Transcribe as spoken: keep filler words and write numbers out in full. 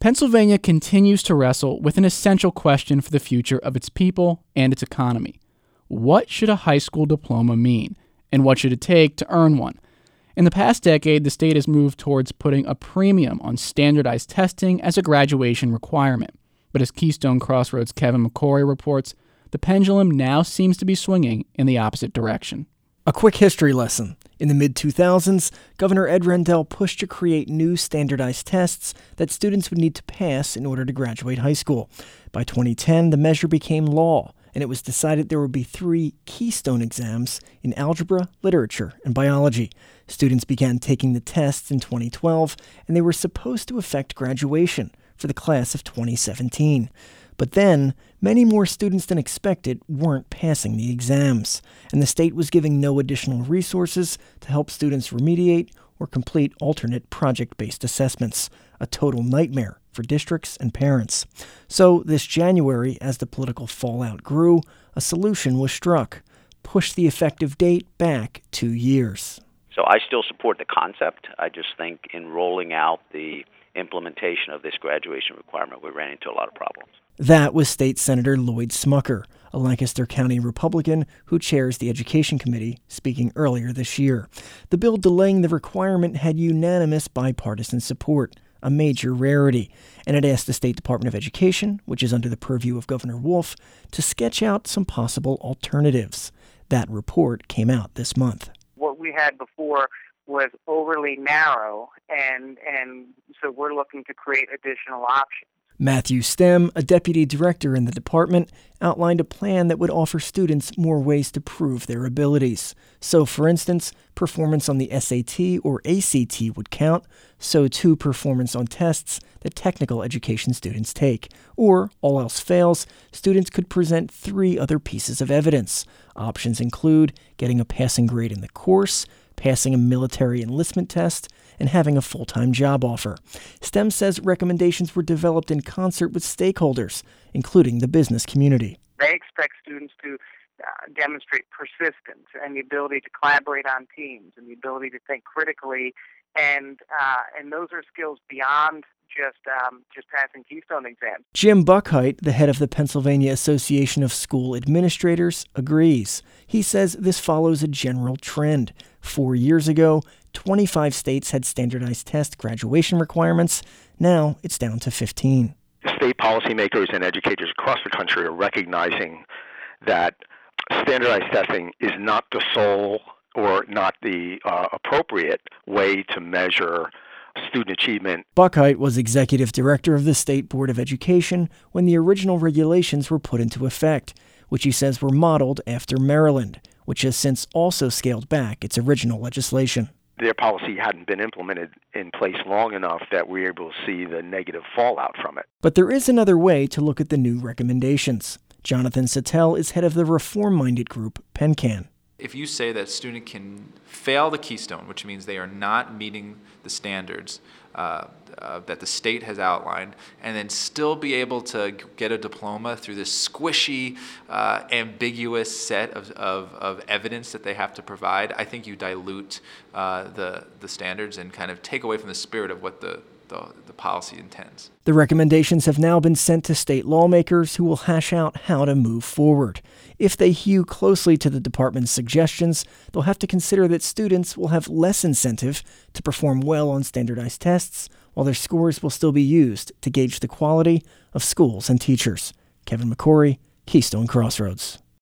Pennsylvania continues to wrestle with an essential question for the future of its people and its economy. What should a high school diploma mean, and what should it take to earn one? In the past decade, the state has moved towards putting a premium on standardized testing as a graduation requirement. But as Keystone Crossroads' Kevin McCory reports, the pendulum now seems to be swinging in the opposite direction. A quick history lesson. In the mid two thousands, Governor Ed Rendell pushed to create new standardized tests that students would need to pass in order to graduate high school. By twenty ten, the measure became law, and it was decided there would be three Keystone exams in algebra, literature, and biology. Students began taking the tests in twenty twelve, and they were supposed to affect graduation for the class of twenty seventeen. But then, many more students than expected weren't passing the exams, and the state was giving no additional resources to help students remediate or complete alternate project-based assessments, a total nightmare for districts and parents. So this January, as the political fallout grew, a solution was struck: push the effective date back two years. So I still support the concept. I just think in rolling out the implementation of this graduation requirement, we ran into a lot of problems. That was State Senator Lloyd Smucker, a Lancaster County Republican who chairs the Education Committee, speaking earlier this year. The bill delaying the requirement had unanimous bipartisan support, a major rarity, and it asked the State Department of Education, which is under the purview of Governor Wolf, to sketch out some possible alternatives. That report came out this month. What we had before was overly narrow, and and so we're looking to create additional options. Matthew Stem, a deputy director in the department, outlined a plan that would offer students more ways to prove their abilities. So, for instance, performance on the S A T or A C T would count, so too performance on tests that technical education students take. Or, all else fails, students could present three other pieces of evidence. Options include getting a passing grade in the course, passing a military enlistment test, and having a full-time job offer. STEM says recommendations were developed in concert with stakeholders, including the business community. They expect students to uh, demonstrate persistence and the ability to collaborate on teams and the ability to think critically, and uh, and those are skills beyond just um, just passing Keystone exams. Jim Buckheit, the head of the Pennsylvania Association of School Administrators, agrees. He says this follows a general trend. Four years ago, twenty-five states had standardized test graduation requirements. Now it's down to fifteen. State policymakers and educators across the country are recognizing that standardized testing is not the sole or not the uh, appropriate way to measure student achievement. Buckheit was executive director of the State Board of Education when the original regulations were put into effect, which he says were modeled after Maryland, which has since also scaled back its original legislation. Their policy hadn't been implemented in place long enough that we were able to see the negative fallout from it. But there is another way to look at the new recommendations. Jonathan Sattel is head of the reform-minded group PennCan. If you say that a student can fail the Keystone, which means they are not meeting the standards uh, uh, that the state has outlined, and then still be able to get a diploma through this squishy, uh, ambiguous set of, of, of evidence that they have to provide, I think you dilute uh, the, the standards and kind of take away from the spirit of what the The, the policy intends. The recommendations have now been sent to state lawmakers who will hash out how to move forward. If they hew closely to the department's suggestions, they'll have to consider that students will have less incentive to perform well on standardized tests, while their scores will still be used to gauge the quality of schools and teachers. Kevin McCory, Keystone Crossroads.